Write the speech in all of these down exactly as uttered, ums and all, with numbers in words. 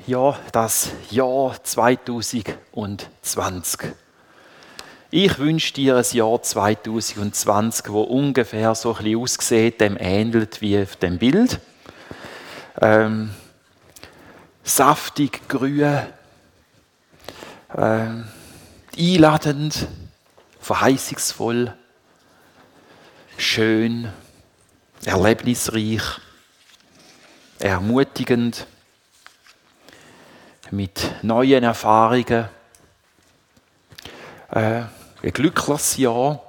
Ja, das Jahr zwanzig zwanzig. Ich wünsche dir ein Jahr zwanzig zwanzig, das ungefähr so ein bisschen aussieht, dem ähnelt wie auf dem Bild. Ähm, saftig, grün, ähm, einladend, verheißungsvoll, schön, erlebnisreich, ermutigend, mit neuen Erfahrungen, äh, ein glückliches Jahr.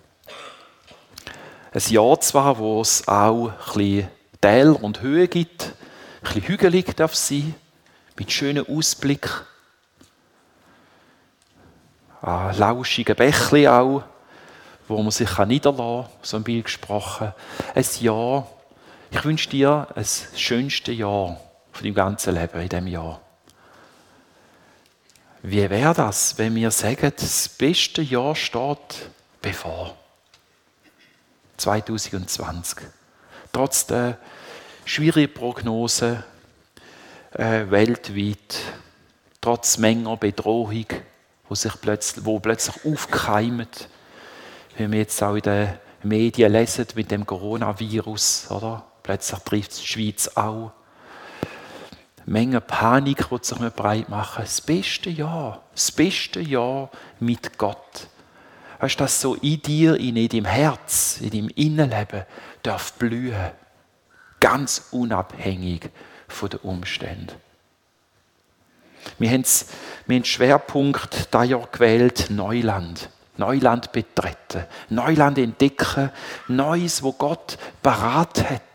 Ein Jahr zwar, wo es auch ein bisschen Täler und Höhen gibt, ein bisschen hügelig darf sein, mit schönem Ausblick, an lauschigen Bächli auch, wo man sich niederlassen kann, so ein Bild gesprochen. Ein Jahr, ich wünsche dir das schönste Jahr von deinem ganzen Leben in diesem Jahr. Wie wäre das, wenn wir sagen, das beste Jahr steht bevor? zwanzig zwanzig. Trotz der schwierigen Prognosen äh, weltweit, trotz Menge Bedrohung, wo sich plötzlich, wo plötzlich aufkeimt, wie wir jetzt auch in den Medien lesen mit dem Coronavirus, oder? Plötzlich trifft es die Schweiz auch. Menge Panik, die sich breit machen. Das beste Jahr, das beste Jahr mit Gott. Weißt du, dass so in dir, in deinem Herz, in deinem Innenleben darf blühen. Ganz unabhängig von den Umständen. Wir haben, wir haben den Schwerpunkt dieses Jahr gewählt, Neuland. Neuland betreten, Neuland entdecken, Neues, wo Gott parat hat.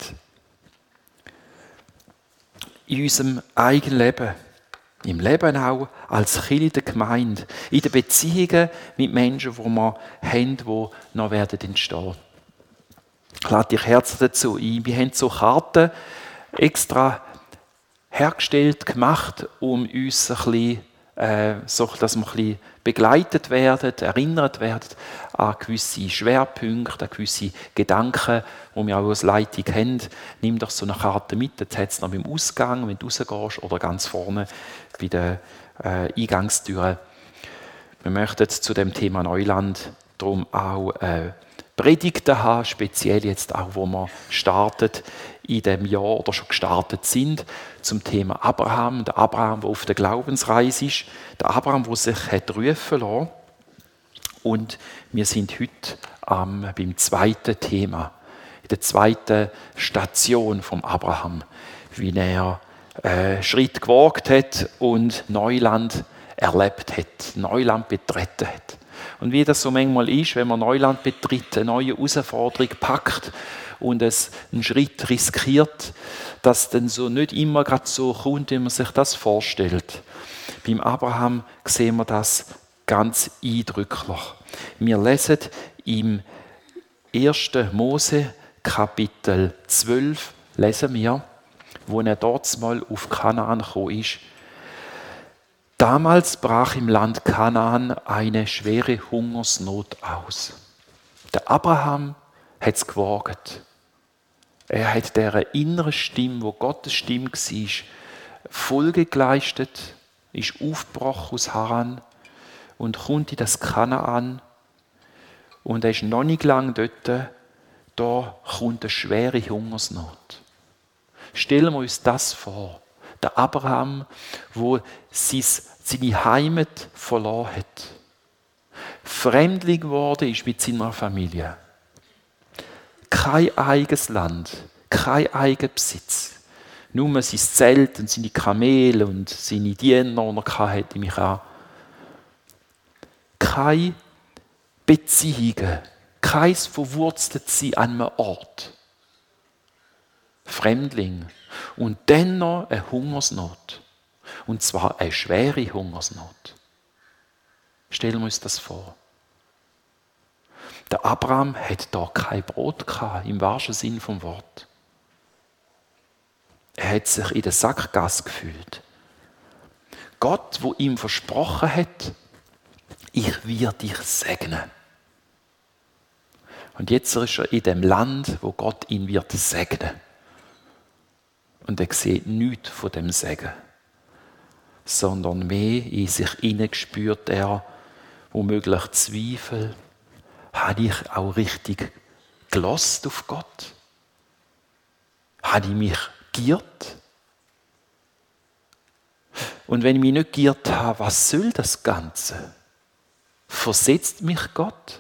In unserem eigenen Leben, im Leben auch als Kind der Gemeinde, in den Beziehungen mit Menschen, die wir haben, die noch werden entstehen. Ich lade dich herzlich dazu ein. Wir haben so Karten extra hergestellt, gemacht, um uns ein bisschen, äh, so, dass wir ein bisschen begleitet werden, erinnert werden an gewisse Schwerpunkte, an gewisse Gedanken, die wir auch als Leitung haben. Nimm doch so eine Karte mit, jetzt hat es noch beim Ausgang, wenn du rausgehst, oder ganz vorne bei der äh, Eingangstür. Wir möchten zu dem Thema Neuland darum auch äh, Predigten haben, speziell jetzt auch, wo wir startet in dem Jahr oder schon gestartet sind, zum Thema Abraham. Der Abraham, der auf der Glaubensreise ist, der Abraham, der sich hat rufen lassen. Und wir sind heute ähm, beim zweiten Thema, in der zweiten Station vom Abraham, wie er äh, Schritt gewagt hat und Neuland erlebt hat, Neuland betreten hat. Und wie das so manchmal ist, wenn man Neuland betritt, eine neue Herausforderung packt und es einen Schritt riskiert, dass dann so nicht immer gerade so kommt, wie man sich das vorstellt. Beim Abraham sehen wir das ganz eindrücklich. Wir lesen im ersten Mose Kapitel zwölf, lesen wir, wo er dort mal auf Kanaan gekommen ist. Damals brach im Land Kanaan eine schwere Hungersnot aus. Der Abraham hat es gewagt. Er hat dieser inneren Stimme, wo Gottes Stimme war, Folge geleistet, ist aufgebrochen aus Haran und kommt in das Kanaan. Und er ist noch nicht lange dort, da kommt eine schwere Hungersnot. Stellen wir uns das vor. Der Abraham, wo seine Heimat verloren hat. Fremdling geworden ist mit seiner Familie. Kein eigenes Land, kein eigener Besitz. Nur sein Zelt und seine Kamele und seine Diener, die er hatte, mich an. Keine Beziehungen, kein Verwurzeltsein an einem Ort. Fremdling. Und dann noch eine Hungersnot. Und zwar eine schwere Hungersnot. Stellen wir uns das vor. Der Abraham hat da kein Brot gehabt, im wahrsten Sinn vom Wort. Er hat sich in der Sackgasse gefühlt. Gott, wo ihm versprochen hat, ich werde dich segnen. Und jetzt ist er in dem Land, wo Gott ihn wird segnen. Und er sieht nichts von dem Segen. sondern mehr in sich hinein spürt er womöglich Zweifel. Habe ich auch richtig gelost auf Gott? Habe ich mich geirrt? Und wenn ich mich nicht geirrt habe, was soll das Ganze? Versetzt mich Gott?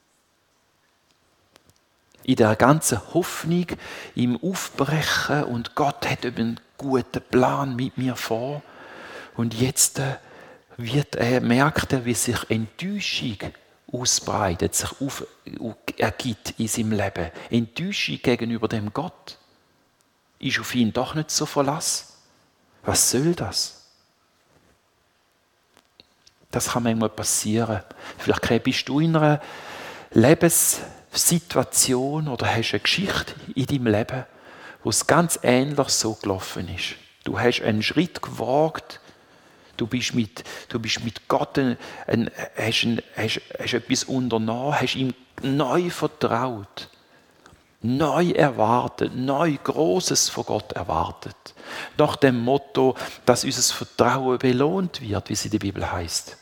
In der ganzen Hoffnung, im Aufbrechen und Gott hat eben einen guten Plan mit mir vor. Und jetzt wird er, merkt er, wie sich Enttäuschung ausbreitet, sich auf, ergibt in seinem Leben. Enttäuschung gegenüber dem Gott. Ist auf ihn doch nicht so Verlass. Was soll das? Das kann manchmal passieren. Vielleicht bist du in einer Lebenssituation oder hast eine Geschichte in deinem Leben, wo es ganz ähnlich so gelaufen ist. Du hast einen Schritt gewagt, du bist mit, du bist mit Gott, ein, ein, hast, ein, hast, hast etwas unternommen, hast ihm neu vertraut, neu erwartet, neu Großes von Gott erwartet. Nach dem Motto, dass unser Vertrauen belohnt wird, wie es in der Bibel heißt.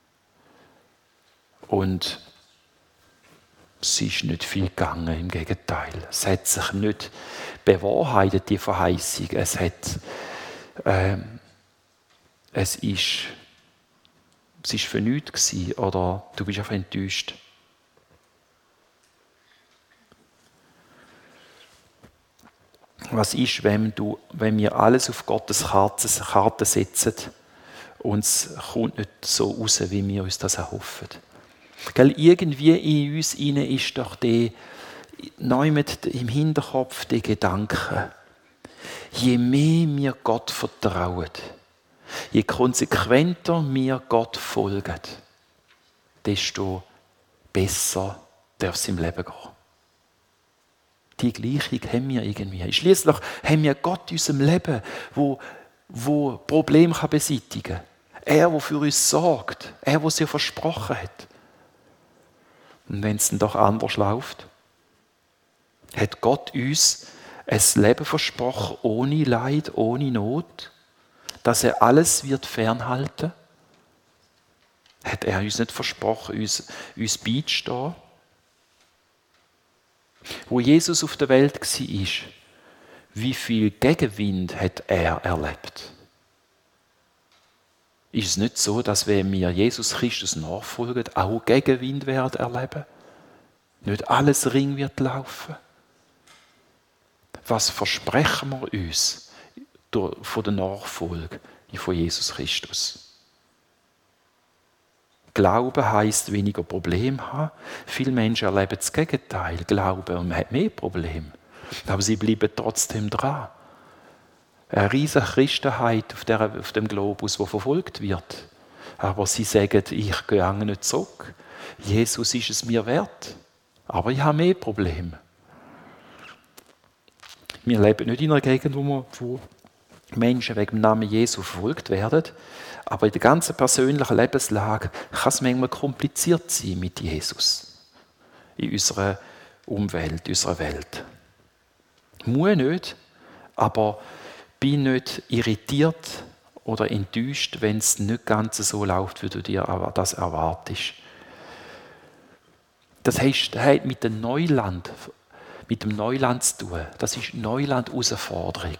Und es ist nicht viel gegangen, im Gegenteil. Es hat sich nicht bewahrheitet, die Verheißung. Es hat, ähm, es ist, es ist für nichts gewesen, oder du bist einfach enttäuscht. Was ist, wenn, du, wenn wir alles auf Gottes Karte, Karte setzen und es kommt nicht so raus, wie wir uns das erhoffen? Gell, irgendwie in uns inne ist doch der, neu mit im Hinterkopf der Gedanke, je mehr wir Gott vertrauen, je konsequenter wir Gott folgen, desto besser darf es im Leben gehen. Die Gleichung haben wir irgendwie. Schliesslich haben wir Gott in unserem Leben, wo, wo Probleme beseitigen kann. Er, der für uns sorgt. Er, der es ja versprochen hat. Und wenn es dann doch anders läuft, hat Gott uns ein Leben versprochen, ohne Leid, ohne Not, dass er alles wird fernhalten. Hat er uns nicht versprochen, uns, uns beizustehen? Wo Jesus auf der Welt war, wie viel Gegenwind hat er erlebt? Ist es nicht so, dass wenn wir Jesus Christus nachfolgen, auch Gegenwind werden erleben? Nicht alles Ring wird laufen? Was versprechen wir uns von der Nachfolge von Jesus Christus? Glauben heisst weniger Probleme haben. Viele Menschen erleben das Gegenteil. Glauben und man hat mehr Probleme. Aber sie bleiben trotzdem dran. Eine riesige Christenheit auf, der, auf dem Globus, die verfolgt wird. Aber sie sagen, ich gehe nicht zurück. Jesus ist es mir wert. Aber ich habe mehr Probleme. Wir leben nicht in einer Gegend, wo, wir, wo Menschen wegen dem Namen Jesu verfolgt werden. Aber in der ganzen persönlichen Lebenslage kann es manchmal kompliziert sein mit Jesus. In unserer Umwelt, in unserer Welt. Muss nicht, aber bin nicht irritiert oder enttäuscht, wenn es nicht ganz so läuft, wie du dir das erwartest. Das hat mit dem Neuland, mit dem Neuland zu tun. Das ist Neuland-Herausforderung.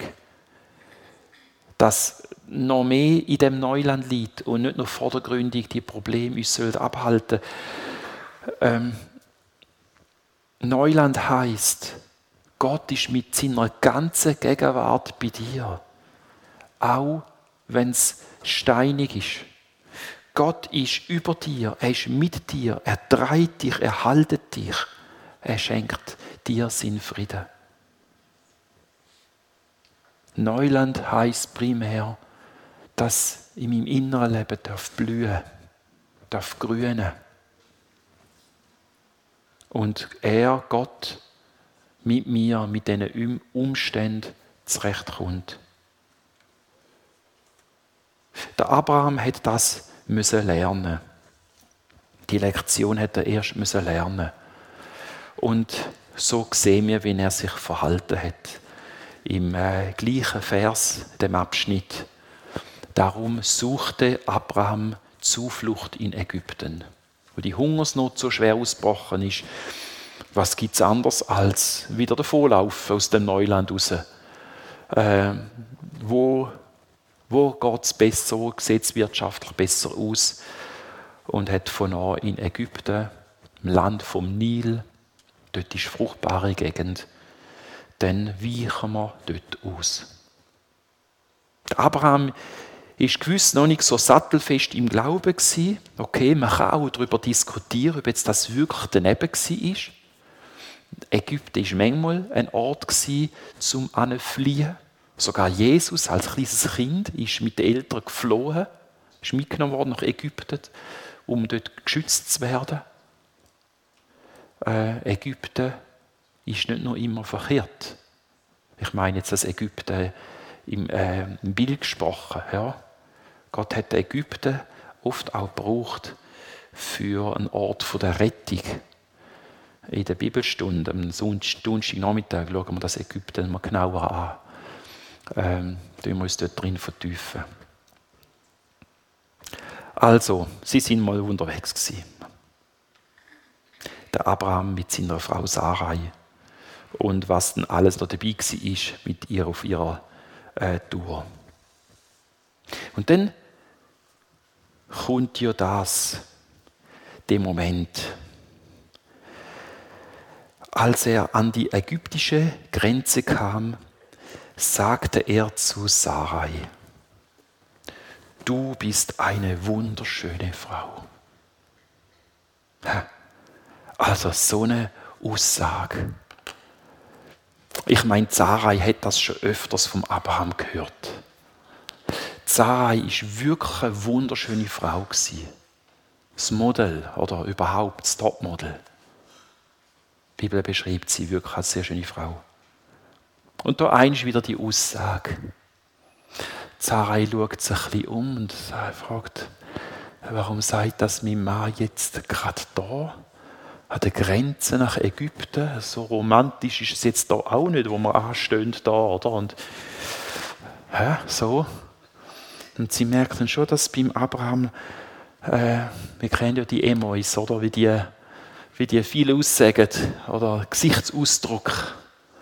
Dass noch mehr in dem Neuland liegt und nicht nur vordergründig die Probleme uns abhalten sollen. Ähm, Neuland heisst, Gott ist mit seiner ganzen Gegenwart bei dir. Auch wenn es steinig ist. Gott ist über dir, er ist mit dir, er trägt dich, er haltet dich. Er schenkt dir seinen Frieden. Neuland heisst primär, dass in meinem inneren Leben darf blühen, darf grünen. Und er, Gott, mit mir, mit diesen Umständen zurechtkommt. Der Abraham hat das müssen lernen. Die Lektion hat er erst müssen lernen. Und so sehen wir, wie er sich verhalten hat. Im äh, gleichen Vers, dem Abschnitt, Darum suchte Abraham Zuflucht in Ägypten. Wo die Hungersnot so schwer ausgebrochen ist, was gibt es anders als wieder davonlaufen aus dem Neuland raus? Äh, wo wo geht es besser, wo sieht es wirtschaftlich besser aus? Und hat von an in Ägypten, im Land vom Nil, dort ist fruchtbare Gegend, dann weichen wir dort aus. Der Abraham ist gewiss noch nicht so sattelfest im Glauben gewesen. Okay, man kann auch darüber diskutieren, ob jetzt das wirklich daneben war. Ägypten war manchmal ein Ort zum Anfliehen. Sogar Jesus als kleines Kind ist mit den Eltern geflohen, ist mitgenommen worden nach Ägypten, um dort geschützt zu werden. Äh, Ägypten ist nicht nur immer verkehrt. Ich meine jetzt das Ägypten im, äh, im Bild gesprochen. Ja. Gott hat Ägypten oft auch gebraucht für einen Ort der Rettung. In der Bibelstunde, am Donnerstagnachmittag, schauen wir das Ägypten mal genauer an. Ähm, tun wir uns dort drin vertiefen. Also, sie sind mal unterwegs gewesen. Der Abraham mit seiner Frau Sarai. Und was dann alles noch dabei war mit ihr auf ihrer äh, Tour. Und dann kommt ja das, der Moment, als er an die ägyptische Grenze kam, sagte er zu Sarai: Du bist eine wunderschöne Frau. Also so eine Aussage. Ich meine, Sarai hat das schon öfters vom Abraham gehört. Sarai war wirklich eine wunderschöne Frau. Das Model oder überhaupt das Topmodel. Die Bibel beschreibt sie wirklich als sehr schöne Frau. Und da einst wieder die Aussage. Sarai schaut sich ein bisschen um und fragt, warum sagt das mein Mann jetzt gerade da, an der Grenze nach Ägypten? So romantisch ist es jetzt da auch nicht, wo wir anstehen da, oder? Und ja, so. Und sie merkt dann schon, dass beim Abraham, äh, wir kennen ja die Emois, oder? Wie die, wie die viele aussagen, oder Gesichtsausdruck.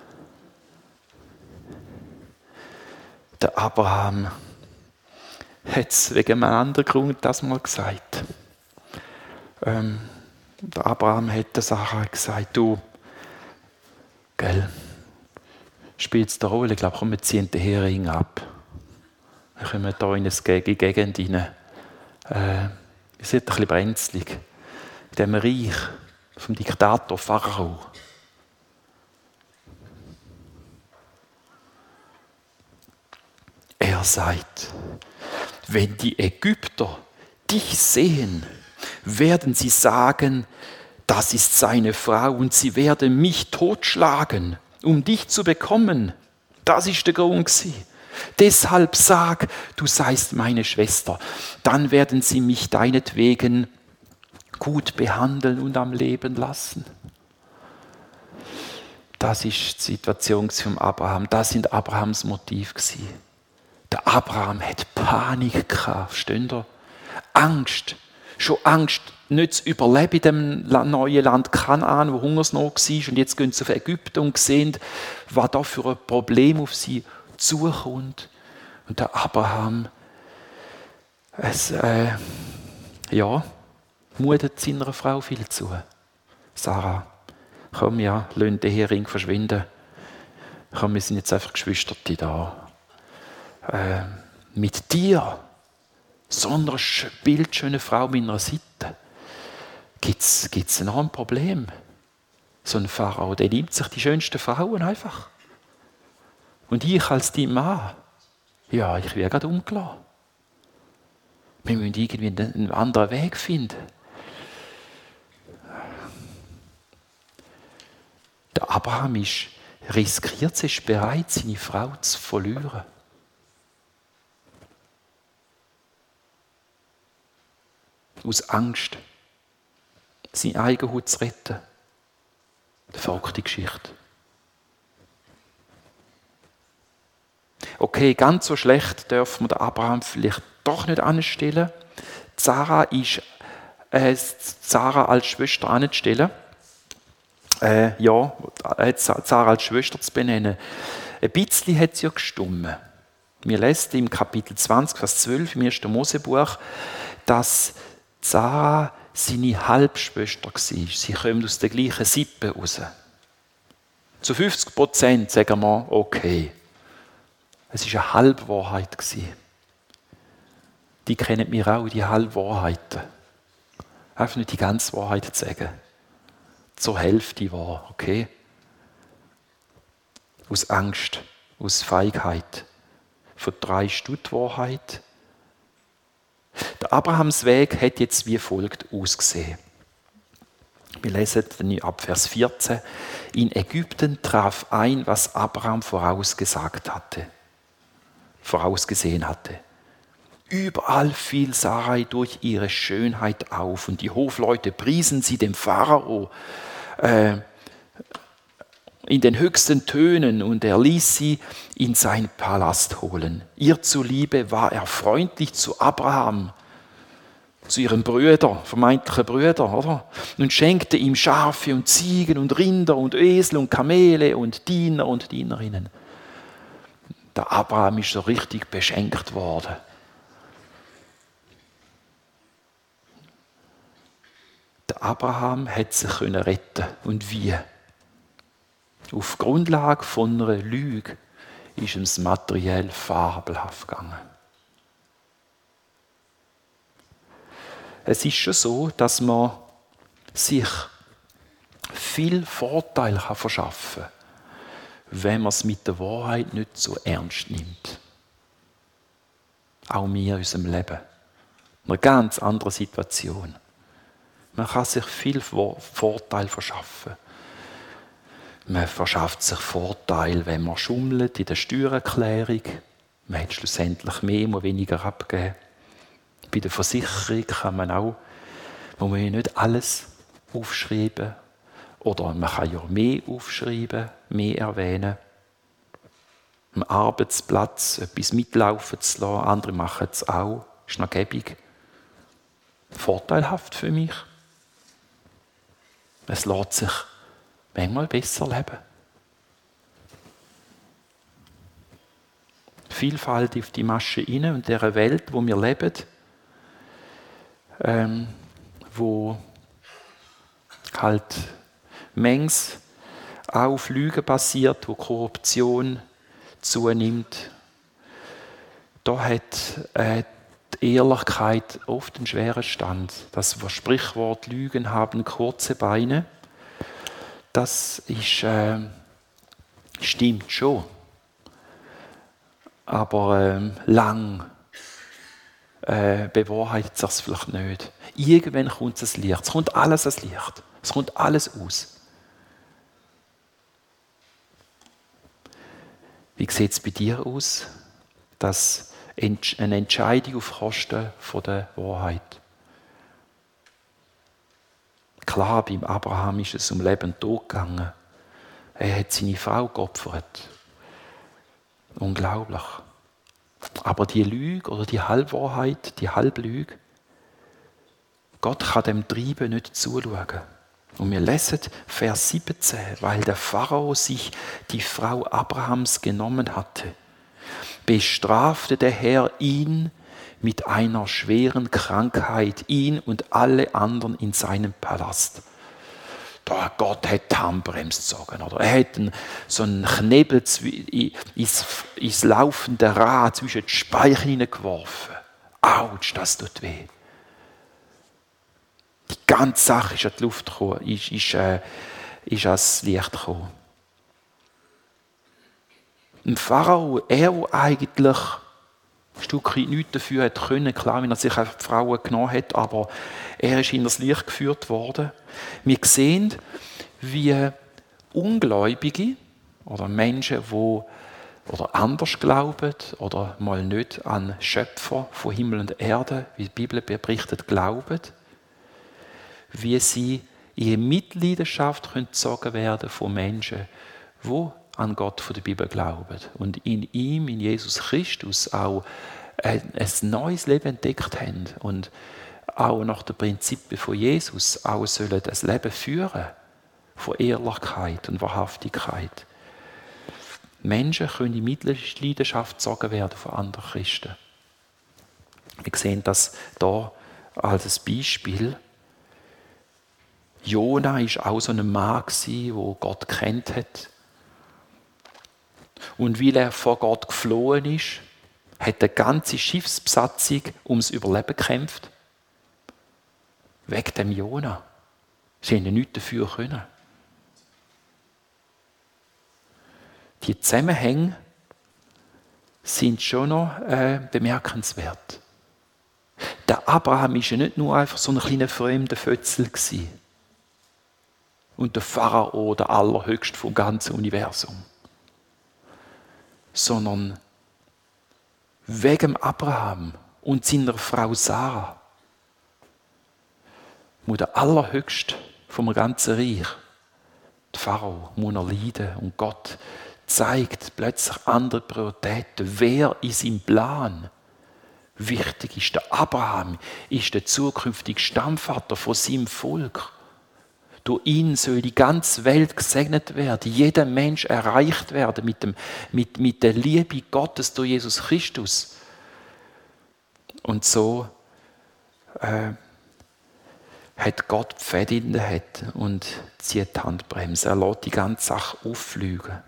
Der Abraham hat es wegen einem anderen Grund das mal gesagt. Ähm, der Abraham hat der Sarah gesagt, du, gell, spielt es eine Rolle? Ich glaube, komm, wir ziehen den Hering ab. Wir kommen hier in eine Gegend rein. Äh, wir sind ein bisschen brenzlig. In diesem Reich vom Diktator Pharao. Er sagt, wenn die Ägypter dich sehen, werden sie sagen, das ist seine Frau und sie werden mich totschlagen, um dich zu bekommen. Das ist der Grund gewesen. Deshalb sag, du seist meine Schwester. Dann werden sie mich deinetwegen gut behandeln und am Leben lassen. Das ist die Situation von Abraham. Das sind Abrahams Motiv gewesen. Der Abraham hat Panik gehabt, versteht ihr? Angst. Schon Angst, nicht zu überleben in dem neuen Land Kanaan, wo Hungersnot war. Und jetzt gehen sie auf Ägypten und sehen, was da für ein Problem auf sie zukommt. Und der Abraham, es, äh, ja, mutet seiner Frau viel zu. Sarah, komm ja, lass den Hering verschwinden. Komm, wir sind jetzt einfach Geschwisterte da. Äh, mit dir, so einer bildschönen Frau an meiner Seite, gibt es noch ein Problem. So ein Pharao, der nimmt sich die schönsten Frauen einfach. Und ich als dein Mann, ja, ich werde gerade umgelassen. Wir müssen irgendwie einen anderen Weg finden. Der Abraham ist riskiert, er ist bereit, seine Frau zu verlieren. Aus Angst, seine eigene Haut zu retten. Eine verrückte Geschichte. okay, ganz so schlecht dürfen wir den Abraham vielleicht doch nicht anstellen. Sarah ist äh, Sarah als Schwester anstellen. Äh, ja, Sarah als Schwester zu benennen. Ein bisschen hat sie ja gestummen. Wir lesen im Kapitel zwanzig, Vers zwölf im ersten Mosebuch, dass Sarah seine Halbschwester war. Sie kommt aus der gleichen Sippe raus. Zu fünfzig Prozent sagen wir, okay. Es war eine Halbwahrheit. Die kennen wir auch, die Halbwahrheiten. Einfach nicht die ganze Wahrheit zu sagen. Zur Hälfte wahr, okay? Aus Angst, aus Feigheit. Verdreist du die Wahrheit? Der Abrahams Weg hat jetzt wie folgt ausgesehen. Wir lesen ab Vers vierzehn. In Ägypten traf ein, was Abraham vorausgesagt hatte, vorausgesehen hatte. Überall fiel Sarai durch ihre Schönheit auf und die Hofleute priesen sie dem Pharao äh, in den höchsten Tönen und er ließ sie in seinen Palast holen. Ihr zuliebe war er freundlich zu Abraham, zu ihren Brüdern, vermeintlichen Brüdern, oder? Und schenkte ihm Schafe und Ziegen und Rinder und Esel und Kamele und Diener und Dienerinnen. Der Abraham ist so richtig beschenkt worden. Der Abraham hat sich retten können. Und wie? Auf Grundlage von einer Lüge ist ihm das materiell fabelhaft gegangen. Es ist schon so, dass man sich viel Vorteil verschaffen kann, wenn man es mit der Wahrheit nicht so ernst nimmt. Auch wir in unserem Leben. In einer ganz anderen Situation. Man kann sich viel Vorteil verschaffen. Man verschafft sich Vorteil, wenn man schummelt in der Steuererklärung. Man hat schlussendlich mehr, muss weniger abgeben. Bei der Versicherung kann man auch, muss man nicht alles aufschreiben. Oder man kann ja mehr aufschreiben, mehr erwähnen. Am Arbeitsplatz etwas mitlaufen zu lassen, andere machen es auch, ist noch gäbig. Vorteilhaft für mich. Es lässt sich manchmal besser leben. Vielfalt auf die Masche rein und in dieser Welt, wo wir leben, ähm, wo halt manches auch auf Lügen basiert, wo Korruption zunimmt. Da hat äh, die Ehrlichkeit oft einen schweren Stand. Das Sprichwort Lügen haben kurze Beine, das ist, äh, stimmt schon. Aber äh, lang äh, bewahrheitet sich es vielleicht nicht. Irgendwann kommt es Licht. Es kommt alles ans Licht. Es kommt alles aus. Wie sieht es bei dir aus? Das eine Entscheidung auf Kosten von der Wahrheit. Klar, beim Abraham ist es um Leben und Tod gegangen. Er hat seine Frau geopfert. Unglaublich. Aber die Lüge oder die Halbwahrheit, die Halblüge, Gott kann dem Treiben nicht zuschauen. Und wir lesen Vers siebzehn, weil der Pharao sich die Frau Abrahams genommen hatte, bestrafte der Herr ihn mit einer schweren Krankheit, ihn und alle anderen in seinem Palast. Da Gott hat die Handbremse gezogen. Oder? Er hat einen, so einen Knebel ins, ins laufende Rad zwischen die Speichen hineingeworfen. Autsch, das tut weh. Die ganze Sache ist an die Luft gekommen, ist, ist, äh, ist ans Licht gekommen. Ein Pharao, er, der eigentlich ein Stückchen nichts dafür hat können, klar, wenn er sich auf die Frauen genommen hat, aber er ist in das Licht geführt worden. Wir sehen, wie Ungläubige oder Menschen, die oder anders glauben oder mal nicht an Schöpfer von Himmel und Erde, wie die Bibel berichtet, glauben, wie sie in Mitleidenschaft gezogen werden von Menschen, die an Gott von der Bibel glauben und in ihm, in Jesus Christus, auch ein, ein neues Leben entdeckt haben und auch nach den Prinzipien von Jesus auch sollen das Leben führen von Ehrlichkeit und Wahrhaftigkeit. Menschen können in Mitleidenschaft gezogen werden von anderen Christen. Wir sehen das hier als Beispiel. Jona war auch so ein Mann, der Gott kennt hat. Und weil er vor Gott geflohen ist, hat die ganze Schiffsbesatzung ums Überleben gekämpft. Wegen dem Jona. Sie haben nichts dafür können. Die Zusammenhänge sind schon noch äh, bemerkenswert. Der Abraham war ja nicht nur einfach so ein kleiner fremder Fötzel gewesen. Und der Pharao, der Allerhöchste vom ganzen Universum. Sondern wegen Abraham und seiner Frau Sarah muss der Allerhöchste vom ganzen Reich, der Pharao, muss er leiden. Und Gott zeigt plötzlich andere Prioritäten. Wer in seinem Plan wichtig ist? Der Abraham ist der zukünftige Stammvater von seinem Volk. Durch ihn soll die ganze Welt gesegnet werden, jeder Mensch erreicht werden mit, dem, mit, mit der Liebe Gottes durch Jesus Christus. Und so äh, hat Gott die Fäden in der Hand und zieht die Handbremse. Er lässt die ganze Sache auffliegen.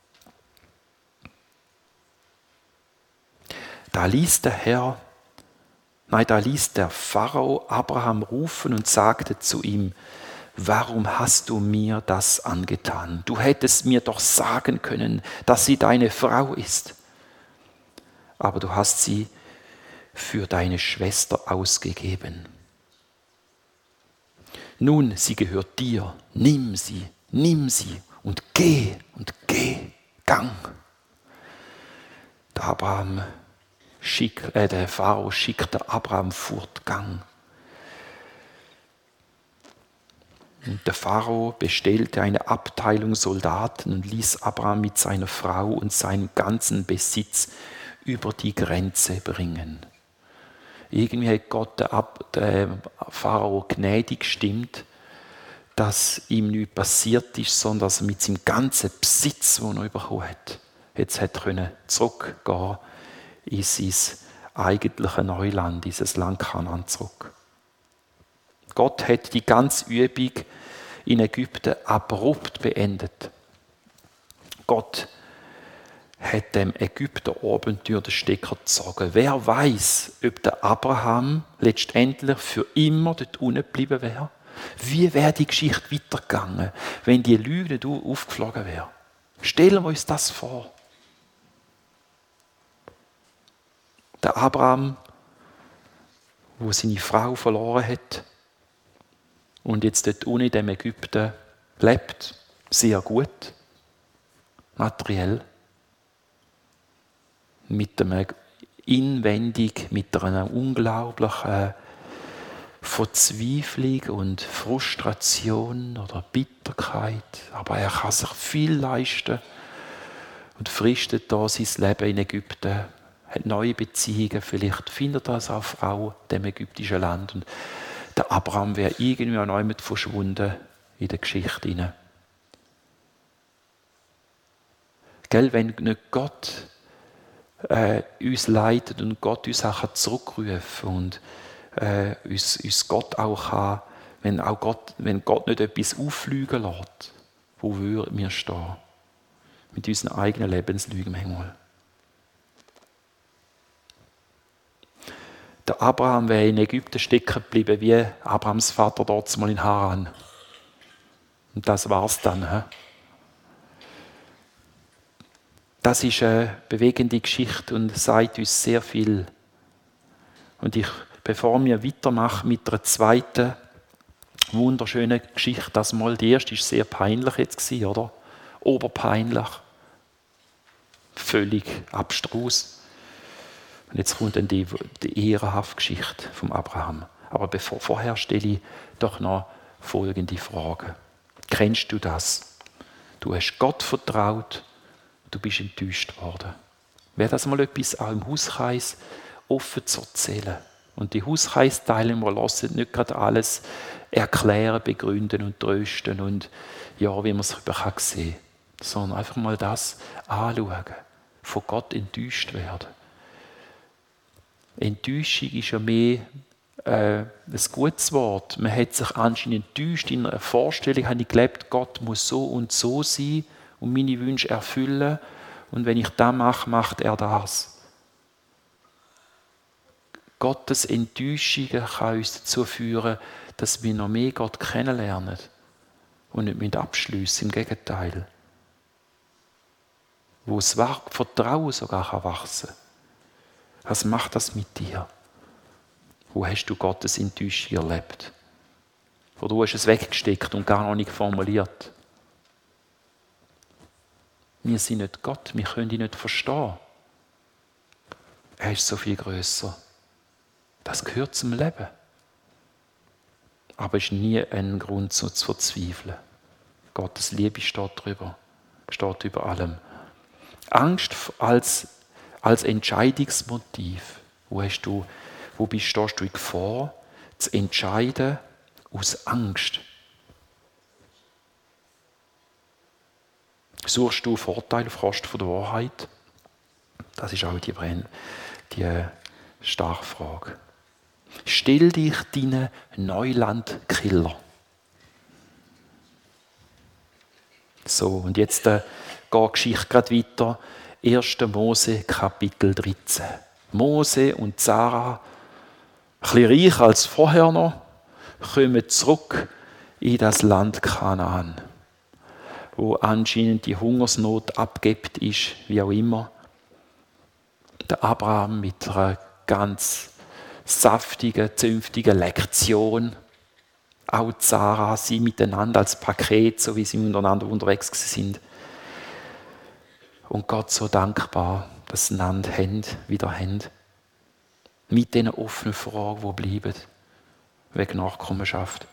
Da ließ der Herr, nein, da ließ der Pharao Abraham rufen und sagte zu ihm: Warum hast du mir das angetan? Du hättest mir doch sagen können, dass sie deine Frau ist. Aber du hast sie für deine Schwester ausgegeben. Nun, sie gehört dir. Nimm sie, nimm sie und geh und geh, gang. Der Abraham schick, äh, der Pharao schickte Abraham fort, gang. Und der Pharao bestellte eine Abteilung Soldaten und ließ Abraham mit seiner Frau und seinem ganzen Besitz über die Grenze bringen. Irgendwie hat Gott den Pharao gnädig gestimmt, dass ihm nichts passiert ist, sondern dass er mit seinem ganzen Besitz, den er bekommen hat, jetzt hat können zurückgehen in sein eigentliches Neuland, in das Land Kanaan zurück. Gott hat die ganze Übung in Ägypten abrupt beendet. Gott hat dem Ägypten-Abenteuer den Stecker gezogen. Wer weiß, ob der Abraham letztendlich für immer dort unten geblieben wäre? Wie wäre die Geschichte weitergegangen, wenn die Lüge nicht aufgeflogen wäre? Stellen wir uns das vor. Der Abraham, wo seine Frau verloren hat, und jetzt dort unten in dem Ägypten lebt, sehr gut, materiell, mit einem inwendig, mit einer unglaublichen Verzweiflung und Frustration oder Bitterkeit, aber er kann sich viel leisten und fristet da sein Leben in Ägypten, hat neue Beziehungen, vielleicht findet er eine Frau in dem ägyptischen Land und der Abraham wäre irgendwie auch neu mit verschwunden in der Geschichte hinein. Gell, wenn nicht Gott äh, uns leitet und Gott uns auch zurückrufen kann und äh, uns, uns Gott auch kann, wenn, auch Gott, wenn Gott nicht etwas auffliegen lässt, wo würden wir stehen? Mit unseren eigenen Lebenslügen manchmal. Der Abraham wäre in Ägypten stecken geblieben, wie Abrahams Vater dort mal in Haran. Und das war's dann. He? Das ist eine bewegende Geschichte und sagt uns sehr viel. Und ich, bevor wir weitermachen mit einer zweiten wunderschönen Geschichte, das mal die erste ist sehr peinlich jetzt gewesen, oder? Oberpeinlich. Völlig abstrus. Und jetzt kommt dann die, die ehrenhafte Geschichte vom Abraham. Aber bevor, vorher stelle ich doch noch folgende Frage. Kennst du das? Du hast Gott vertraut du bist enttäuscht worden. Wäre das mal etwas auch im Hauskreis offen zu erzählen. Und die Hauskreisteilnehmer lassen nicht gerade alles erklären, begründen und trösten und ja, wie man es über sehen kann, sondern einfach mal das anschauen, von Gott enttäuscht werden. Enttäuschung ist ja mehr äh, ein gutes Wort. Man hat sich anscheinend enttäuscht. In einer Vorstellung habe ich gelebt, Gott muss so und so sein und meine Wünsche erfüllen. Und wenn ich das mache, macht er das. Gottes Enttäuschungen kann uns dazu führen, dass wir noch mehr Gott kennenlernen und nicht mit abschliessen. Im Gegenteil. Wo das Vertrauen sogar wachsen kann. Was macht das mit dir? Wo hast du Gottes Enttäuschung erlebt? Wo du hast es weggesteckt und gar noch nicht formuliert? Wir sind nicht Gott, wir können ihn nicht verstehen. Er ist so viel grösser. Das gehört zum Leben. Aber es ist nie ein Grund so zu verzweifeln. Gottes Liebe steht drüber, steht über allem. Angst als, als Entscheidungsmotiv. Wo, hast du, wo bist, stehst du in Gefahr, zu entscheiden aus Angst? Suchst du Vorteile auf Kosten von der Wahrheit? Das ist auch die, Brenn, die starke Frage. Stell dich deinen Neulandkiller. So, und jetzt äh, geht die Geschichte gerade weiter. erster Mose, Kapitel dreizehn. Mose und Sarah, ein bisschen reicher als vorher noch, kommen zurück in das Land Kanaan, wo anscheinend die Hungersnot abgebt ist, wie auch immer. Der Abraham mit einer ganz saftigen, zünftigen Lektion. Auch Sarah, sie miteinander als Paket, so wie sie miteinander unterwegs sind. Und Gott so dankbar, dass sie einander haben, wieder haben. Mit diesen offenen Fragen, die bleiben, wegen Nachkommenschaft.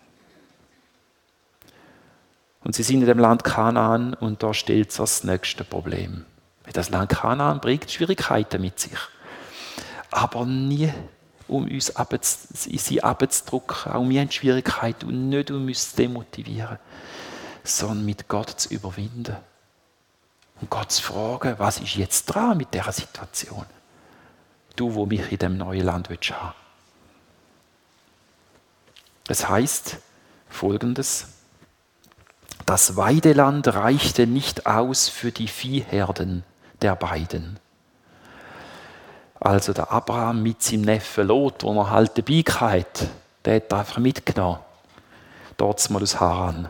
Und sie sind in dem Land Kanaan und da stellt sich das nächste Problem. Das Land Kanaan bringt Schwierigkeiten mit sich. Aber nie, um uns in sie abzudrücken. Auch wir haben Schwierigkeiten und nicht, um uns zu demotivieren, sondern mit Gott zu überwinden. Und Gott zu fragen, was ist jetzt dran mit dieser Situation? Du, wo mich in diesem neuen Land haben willst. Das heißt Folgendes: Das Weideland reichte nicht aus für die Viehherden der beiden. Also der Abraham mit seinem Neffen Lot, den er halt dabei hatte, der hat einfach mitgenommen. Dort mal aus Haran.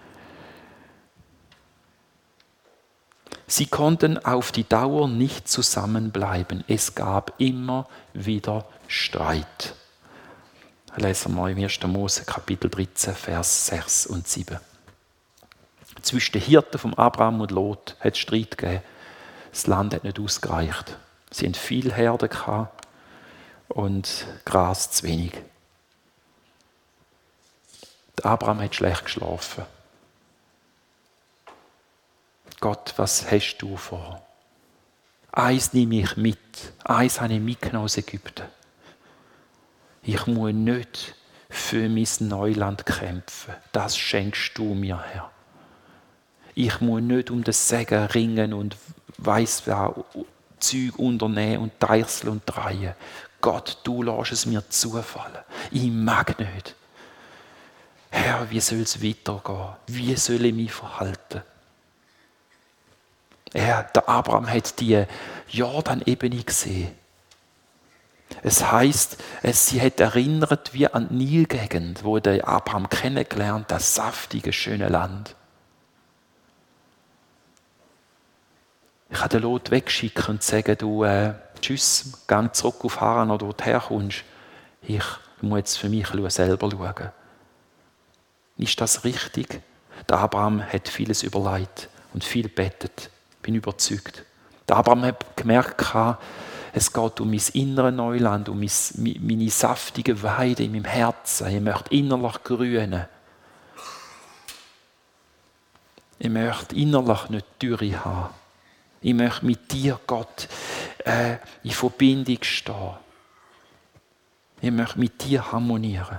Sie konnten auf die Dauer nicht zusammenbleiben. Es gab immer wieder Streit. Lesen wir im erster Mose Kapitel dreizehn, Vers sechs und sieben. Zwischen den Hirten von Abraham und Lot hat es Streit gegeben. Das Land hat nicht ausgereicht. Sie hatten viel Herde und Gras zu wenig. Der Abraham hat schlecht geschlafen. Gott, was hast du vor? Eins nehme ich mit. Eins habe ich mitgenommen aus Ägypten. Ich muss nicht für mein Neuland kämpfen. Das schenkst du mir, Herr. Ich muss nicht um das Segen ringen und weiss was Zeug unternehmen und deichseln und drehen. Gott, du lässt es mir zufallen. Ich mag nicht. Herr, wie soll es weitergehen? Wie soll ich mich verhalten? Er, der Abraham hat die Jordan-Ebene gesehen. Es heisst, es, sie hat erinnert wie an die Nilgegend, wo der Abraham kennengelernt, das saftige, schöne Land. Ich kann den Lot wegschicken und sagen, du, äh, tschüss, geh zurück auf Haran oder wo du herkommst. Ich muss jetzt für mich selber schauen. Ist das richtig? Der Abraham hat vieles überlegt und viel betet. Bin überzeugt. Der Abraham hat gemerkt, es geht um mein inneres Neuland, um mein, meine saftige Weide in meinem Herzen. Ich möchte innerlich grünen. Ich möchte innerlich nicht Dürre haben. Ich möchte mit dir, Gott, äh, in Verbindung stehen. Ich möchte mit dir harmonieren.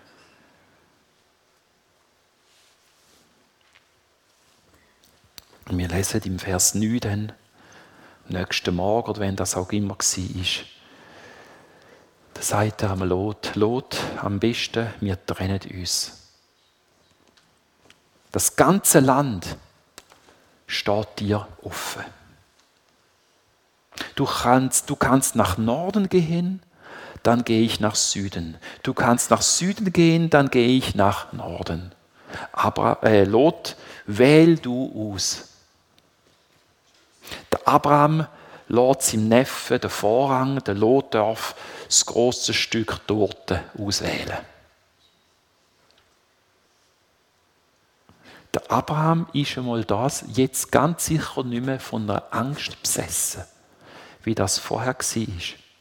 Und wir lesen im Vers neun dann, am nächsten Morgen, oder wenn das auch immer war, da sagt er am Lot, Lot, am besten, wir trennen uns. Das ganze Land steht dir offen. Du kannst, du kannst nach Norden gehen, dann gehe ich nach Süden. Du kannst nach Süden gehen, dann gehe ich nach Norden. Aber äh, Lot, wähl du aus. Der Abraham lässt seinem Neffen den Vorrang, der Lot darf das grosse Stück Torte auswählen. Der Abraham ist einmal das, jetzt ganz sicher nicht mehr von einer Angst besessen, wie das vorher war.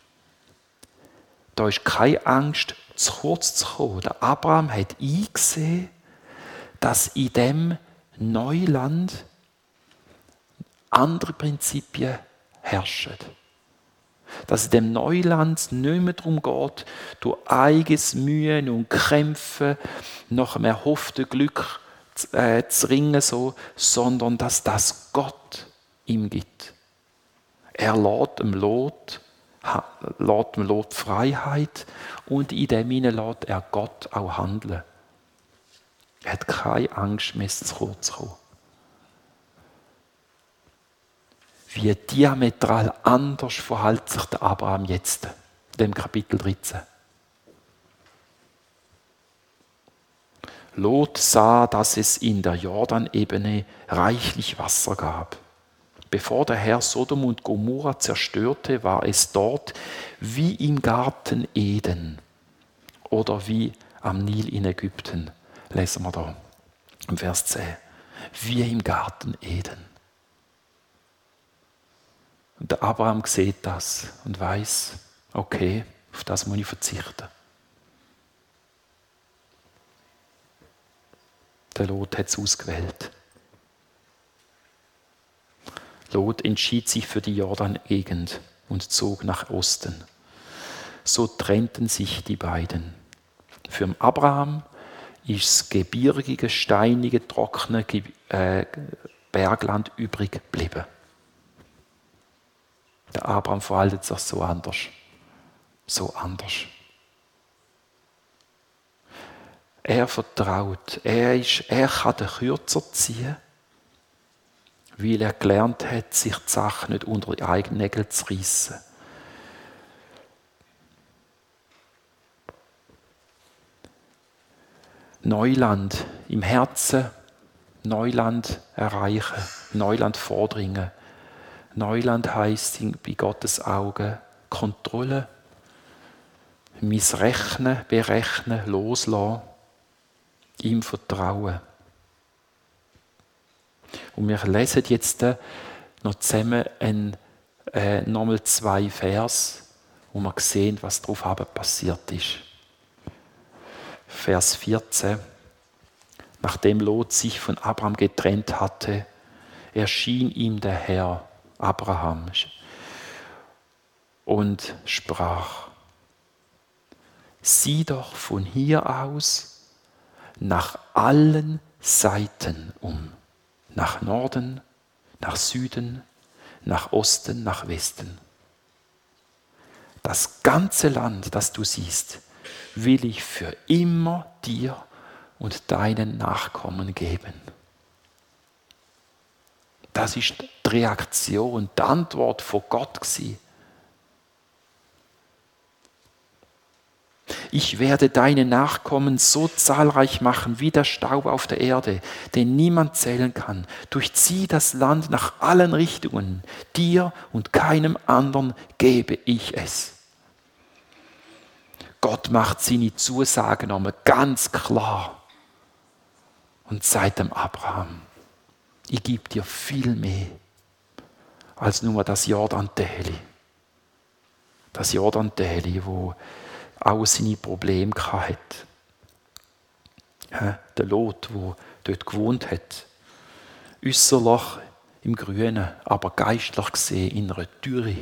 Da ist keine Angst, zu kurz zu kommen. Der Abraham hat eingesehen, dass in dem Neuland andere Prinzipien herrschen. Dass in dem Neuland nicht mehr darum geht, durch eigenes Mühen und Kämpfen nach einem erhofften Glück zu, äh, zu ringen, so, sondern dass das Gott ihm gibt. Er lässt dem Lot, lässt dem Lot Freiheit und in dem hinein lässt er Gott auch handeln. Er hat keine Angst mehr, zu kurz zu kommen. Wie diametral anders verhält sich der Abraham jetzt, in dem Kapitel dreizehn. Lot sah, dass es in der Jordanebene reichlich Wasser gab. Bevor der Herr Sodom und Gomorra zerstörte, war es dort wie im Garten Eden oder wie am Nil in Ägypten. Lesen wir da im Vers zehn. Wie im Garten Eden. Und der Abraham sieht das und weiß, okay, auf das muss ich verzichten. Der Lot hat es ausgewählt. Lot entschied sich für die Jordan-Gegend und zog nach Osten. So trennten sich die beiden. Für Abraham ist das gebirgige, steinige, trockene äh, Bergland übrig geblieben. Der Abraham verhält sich so anders. So anders. Er vertraut. Er, ist, er kann den Kürzer ziehen, weil er gelernt hat, sich die Sache nicht unter die eigenen Nägel zu reissen. Neuland im Herzen, Neuland erreichen, Neuland vordringen. Neuland heisst bei Gottes Augen Kontrolle, missrechnen, berechnen, loslassen, ihm vertrauen. Und wir lesen jetzt noch zusammen ein, äh, nochmal zwei Vers, wo wir sehen, was darauf passiert ist. Vers vierzehn. Nachdem Lot sich von Abraham getrennt hatte, erschien ihm der Herr, Abraham, und sprach: Sieh doch von hier aus nach allen Seiten um. Nach Norden, nach Süden, nach Osten, nach Westen. Das ganze Land, das du siehst, will ich für immer dir und deinen Nachkommen geben. Das ist die Reaktion, die Antwort von Gott gewesen. Ich werde deine Nachkommen so zahlreich machen wie der Staub auf der Erde, den niemand zählen kann. Durchzieh das Land nach allen Richtungen. Dir und keinem anderen gebe ich es. Gott macht seine Zusagen nochmal ganz klar und sagt dem Abraham: Ich gebe dir viel mehr als nur das Jordan-Täli. Das Jordan-Täli, wo auch seine Probleme hatte. Ja, der Lot, der dort gewohnt hat. Äusserlich im Grünen, aber geistlich gesehen in einer Dürre.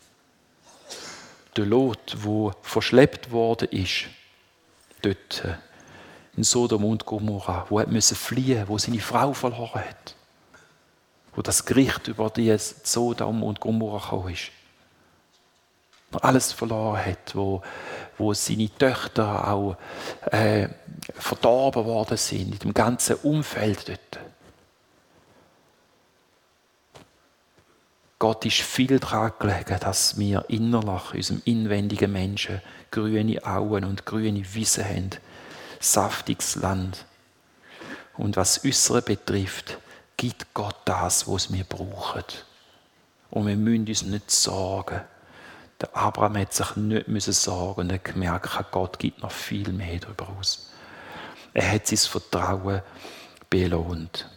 Der Lot, wo verschleppt worden ist, dort in Sodom und Gomorra, wo er musste fliehen, wo seine Frau verloren hat, wo das Gericht über die Sodom und Gomorra gekommen ist, wo er alles verloren hat, wo, wo seine Töchter auch äh, verdorben worden sind, in dem ganzen Umfeld dort. Gott ist viel daran gelegen, dass wir innerlich, unserem inwendigen Menschen, grüne Auen und grüne Wiesen haben, saftiges Land. Und was Äußere betrifft, gibt Gott das, was wir brauchen. Und wir müssen uns nicht sorgen. Der Abraham hat sich nicht sorgen und er hat gemerkt, Gott gibt noch viel mehr darüber aus. Er hat sein Vertrauen belohnt.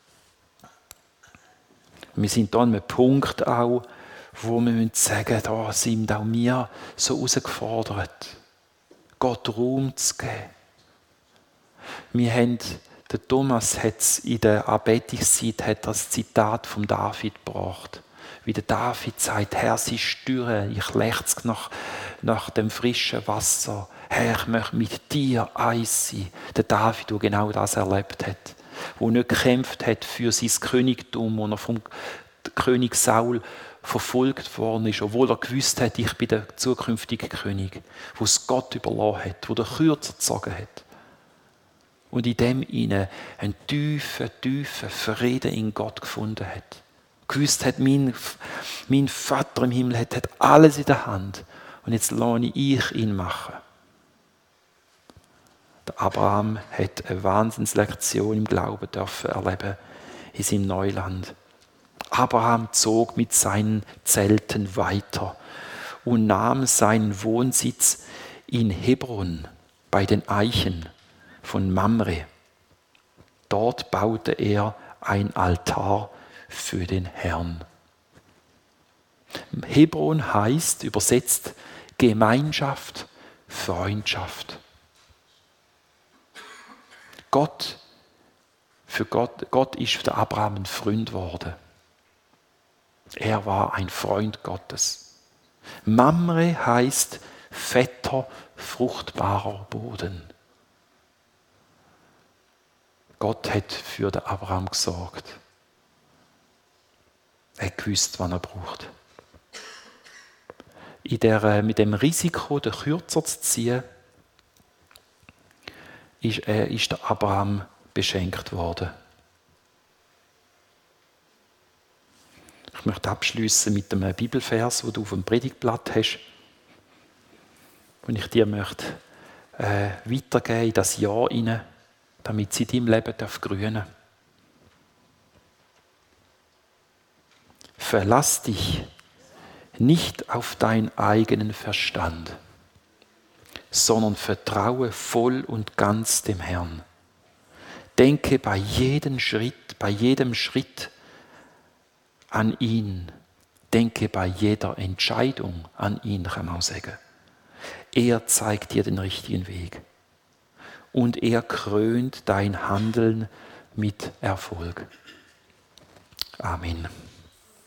Wir sind da an einem Punkt auch, wo wir sagen müssen, da sind auch wir so herausgefordert, Gott Raum zu geben. Wir haben, der Thomas hat es in der Anbetungszeit hat das Zitat von David gebracht. Wie der David sagt, Herr, sie stören, ich lechze nach, nach dem frischen Wasser. Herr, ich möchte mit dir eins sein. Der David, der genau das erlebt hat. Der nicht gekämpft hat für sein Königtum, wo er vom König Saul verfolgt worden ist, obwohl er gewusst hat, ich bin der zukünftige König, wo es Gott überlassen hat, wo der Kürzer gezogen hat. Und in dem inne einen tiefen, tiefen Frieden in Gott gefunden hat. Gewusst hat, mein, mein Vater im Himmel hat, hat alles in der Hand. Und jetzt lasse ich ihn machen. Der Abraham hat eine Wahnsinnslektion im Glauben dürfen erleben in seinem Neuland. Abraham zog mit seinen Zelten weiter und nahm seinen Wohnsitz in Hebron bei den Eichen von Mamre. Dort baute er ein Altar für den Herrn. Hebron heißt übersetzt Gemeinschaft, Freundschaft. Gott, für Gott, Gott ist für Abraham ein Freund geworden. Er war ein Freund Gottes. Mamre heißt fetter, fruchtbarer Boden. Gott hat für den Abraham gesorgt. Er hat gewusst, was er braucht. In der, mit dem Risiko, den Kürzer zu ziehen, ist, er, ist der Abraham beschenkt worden. Ich möchte abschließen mit einem Bibelvers, den du auf dem Predigtblatt hast, und ich dir möchte äh, weitergeben in das Jahr hinein, damit sie in deinem Leben grünen darf. Verlass dich nicht auf deinen eigenen Verstand, sondern vertraue voll und ganz dem Herrn. Denke bei jedem Schritt, bei jedem Schritt an ihn. Denke bei jeder Entscheidung an ihn, kann man auch sagen. Er zeigt dir den richtigen Weg. Und er krönt dein Handeln mit Erfolg. Amen.